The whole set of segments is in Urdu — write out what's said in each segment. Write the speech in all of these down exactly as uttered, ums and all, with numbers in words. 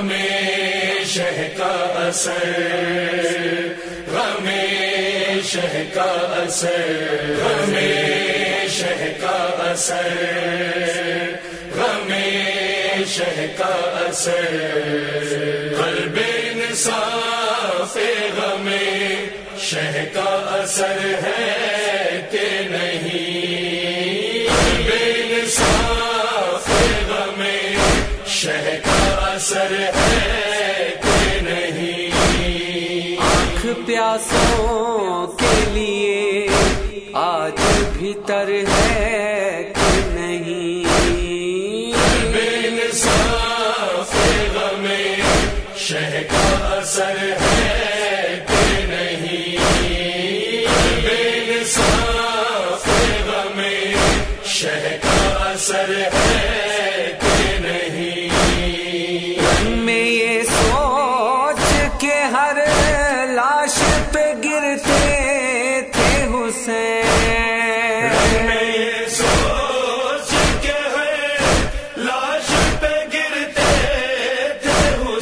غم شہ کا اثر، غم شہ کا اثر، غم شہ کا اثر، غم شہ کا اثر، قلب انصاف غم شہ کا اثر ہے کہ نہیں، قلب انصاف غم شہ کا اثر ہے کہ نہیں۔ آنکھ پیاسوں کے لیے آج بھی تر ہے کہ نہیں، قلب انصاف غم شہ کا اثر ہے کہ نہیں، قلب انصاف غم شہ کا اثر ہے کہ نہیں۔ میں یہ سوچ کے ہر لاش پہ گرتے تھے حسین، میں یہ سوچ کے ہر لاش پہ گرتے تھے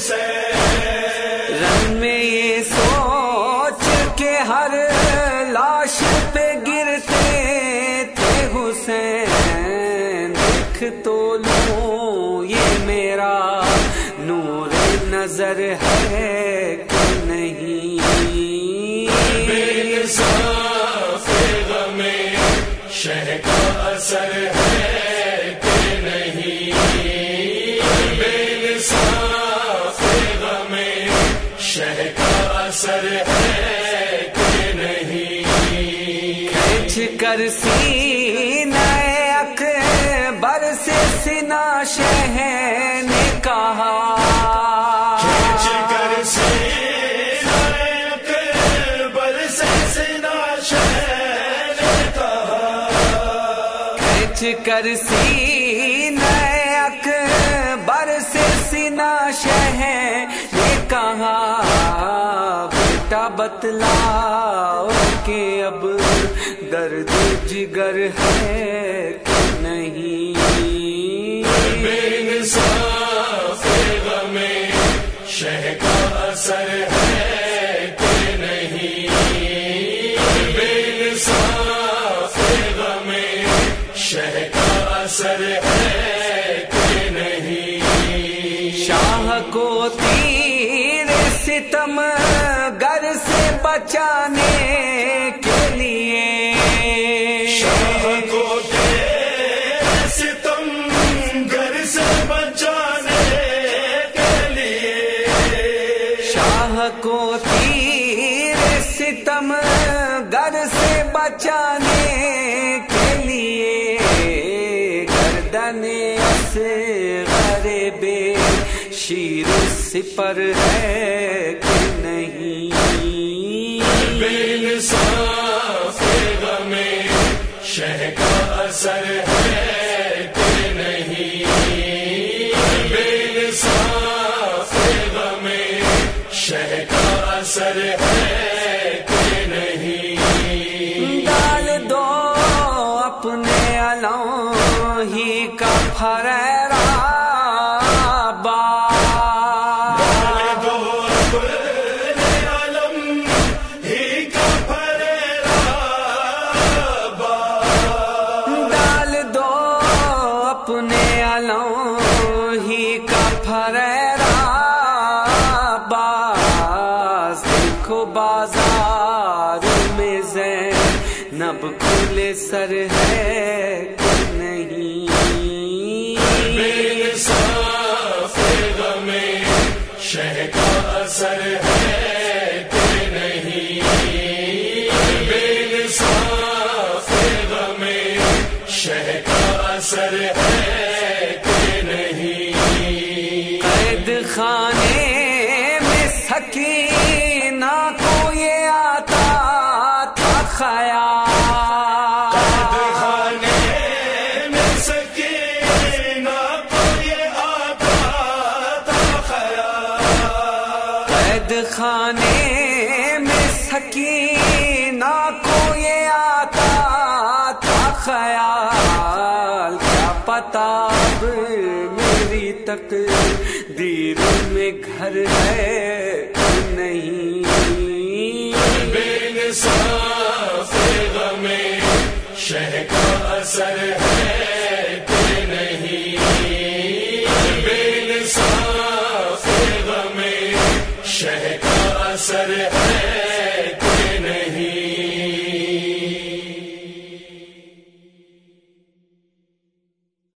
حسین، رن میں یہ سوچ کے ہر لاش پہ گرتے تھے حسین، دیکھ تو لوں یہ میرا نور نظر ہے کہ نہیں، بے انصاف غم شہ کا اثر ہے کہ نہیں، بے انصاف غم شہ کا اثر ہے کہ نہیں۔ کھینچ کر سینہ اکبر سے سنا شہ نے کہا، کھینچ کر سینہ اکبر سے سنا شہ نے کہا، کھینچ کر سینہ اکبر سے سنا شہ نے کہا، بیٹا بتلاؤ کہ اب درد جگر ہے کہ نہیں، بے انصاف غم شہ کا اثر ہے کہ نہیں، بے انصاف غم شہ کا اثر ہے کہ نہیں۔ شاہ کو تیر ستم گر سے بچانے کے لیے، شاہ کو تیر ستم گر سے بچانے کے لیے، شاہ کو تیر ستم گر سے بچانے کے لیے، گردن اصغر بے شیر سپر ہے کہ نہیں، بے انصاف غم شہ کا اثر ہے کہ نہیں، بے انصاف غم شہ کا اثر ہے کہ نہیں۔ ڈال دو اپنے علوں ہی کا پھریرا اپنے علوں ہی کا پھریرا باز، دیکھو بازار میں زینب کھلے سر ہے کہ نہیں، بے انصاف غم شہ کا اثر ہے کہ نہیں، بے انصاف غم شہ کا اثر ہے کہ نہیں۔ قید خانے میں سکینہ کو یہ آتا تھا خیال، قید خانے میں سکینہ کو یہ آتا تھا خیال، قید خانے میں سکینہ کو یہ آتا تھا خیال، کیا پتا اب میری تقدیر میں گھر ہے نہیں، بے انصاف غم شہ کا اثر ہے